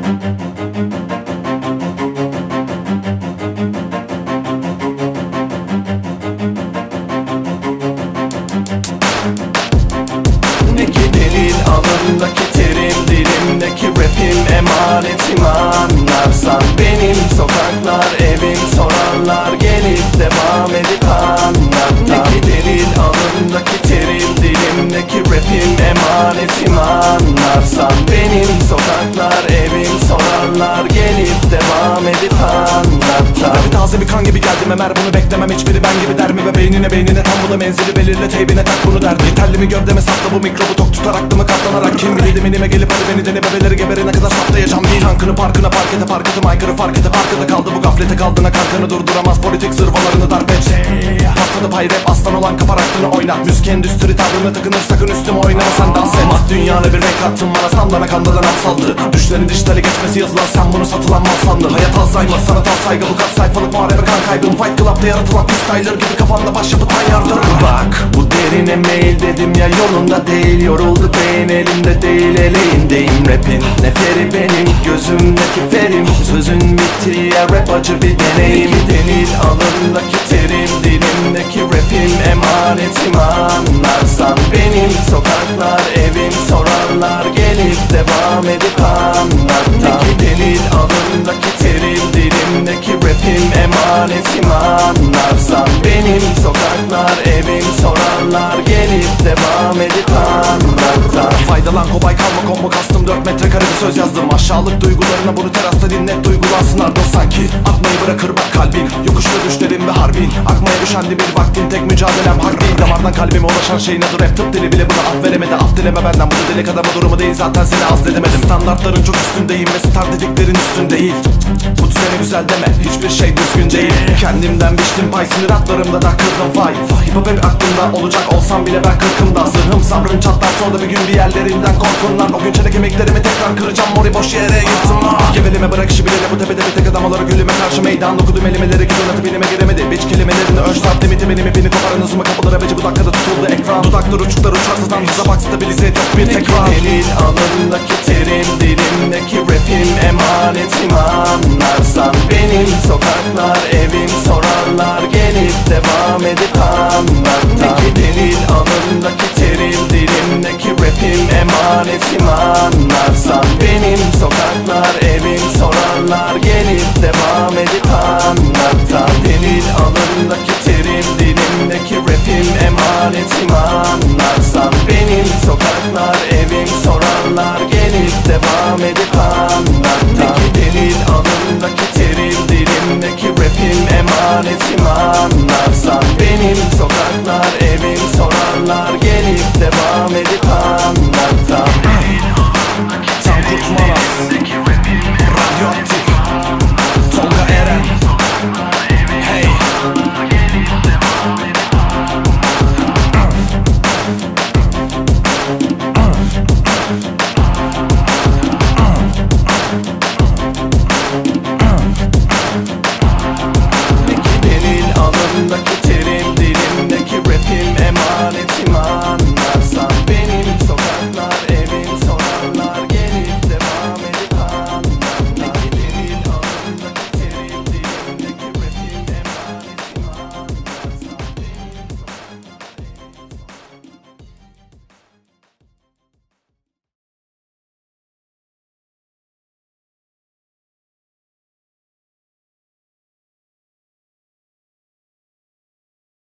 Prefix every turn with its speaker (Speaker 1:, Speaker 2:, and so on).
Speaker 1: Alındaki terim, dilimdeki rapim, emanetim anlarsan. Benim sokaklar, evim, sorarlar, gelip devam edip anlattan. Ne ki delil, alındaki terim, dilimdeki rapim, emanetim anlarsan. Benim sokaklar, evim, sorarlar, gelip devam edip anlattan.
Speaker 2: Rapi taze bir kan gibi geldim Emer, bunu beklemem hiçbiri ben gibi der mi? Ve beynine tam bu da menzili belirle, teybine tak bunu derdi. Yeterli mi gövdeme sakla bu mikrobu, tok tutar aklımı katlanarak. Kim bilir minime gelip hadi beni dene, bebeleri geberene kadar saplayacağım değil. Tankını parkına park ete, park ete aykırı fark ete, parkada kaldı bu gaflete kaldığına kalkanı durduramaz politik zırvalarını darp et. Pasladı pay rap, aslan olan kapar aklını oynat. Müzik endüstri tavrına takınır, sakın üstüme oynama sen dans et. Mat dünyana bir renk attın bana, sandana kandadan apsaldı. Düşlerin dijitali geçmesi yazılan, sen bunu satılan mal sandın. Hayat Alzheimer, sanatal saygı, bu kaç sayfalık muharebe kan kaybım. Fight Club'da yaratılan freestyler gibi kafanda başyapıtan yardır.
Speaker 1: Bak bu derine mail dedim ya, yolunda değil, yoruldu beyin, elimde değil eleğindeyim. Rapin neferi benim, gözümdeki ferim, sözün bittiği yer rap acı bir deneyim. Delil, alındaki terim, dilimdeki rapim, emanetim anlarsan. Benim sokaklar, evim, sorarlar, gelip devam edip anlattan. Ne ki delil, alındaki terim, dilimdeki rapim, emanetim anlarsan. Benim sokaklar, evim, sorarlar, gelip devam edip anlattan.
Speaker 2: Faydalan kobay kalma combo kastım, 4 metrekare bir söz yazdım. Aşağılık duygularına bunu terasta dinlet, duygulansın ardıl sanki. Atmayı bırakır bak kalbin, yokuşta düşlerin ve harbin. Akmaya düşendi bir vaktin, tek mücadelem hak değil. Damardan kalbime ulaşan şeyin adı rap, tıp dili bile buna af veremedi. Af dileme benden, bu da delik adama durumu değil, zaten seni az dedemedim. Standartların çok üstündeyim ve star dediklerin üstün değil. Bu düzene güzel deme, hiçbir şey düzgün değil. Kendimden biçtim pay, sinir atlarımda da kırdım fay. Hip hop hep aklımda olacak, olsam bile ben kırkımda. Zırhım sabrım çatlar, sonra bir gün bir yerlerinden korkunlar. O gün çene kemiklerimi tekrar kıracağım, mori boş yere yırtınma. Geveleme bırak işi bilene, bu tepede bir tek adam olarak gülüme karşı meydan okudum elimeleri, güzel atıp inime giremedi. Biç kelimelerini ölç tat limiti, benim ipini koparan hızıma kapılara beci, bu dakikada tutuldu ekran. Dudaklar uçuklar uçarsadan hıza bak, stabilize et yok bir tekrar.
Speaker 1: Delil, alındaki terim, dilimdeki rapim, emanetim anlarsan. Benim sokaklar, evim, sorarlar, gelip devam edip anlattan. Ne ki delil, alındaki terim, dilimdeki rapim, emanetim anlarsan. Benim sokaklar, evim, sorarlar, gelip devam edip anlattan. Delil, alındaki terim, dilimdeki rapim, emanetim anlarsan. Benim sokaklar, evim, sorarlar, gelip devam edip anlattan. Ne ki delil, alındaki terim, dilimdeki rapim, emanetim anlarsan. Benim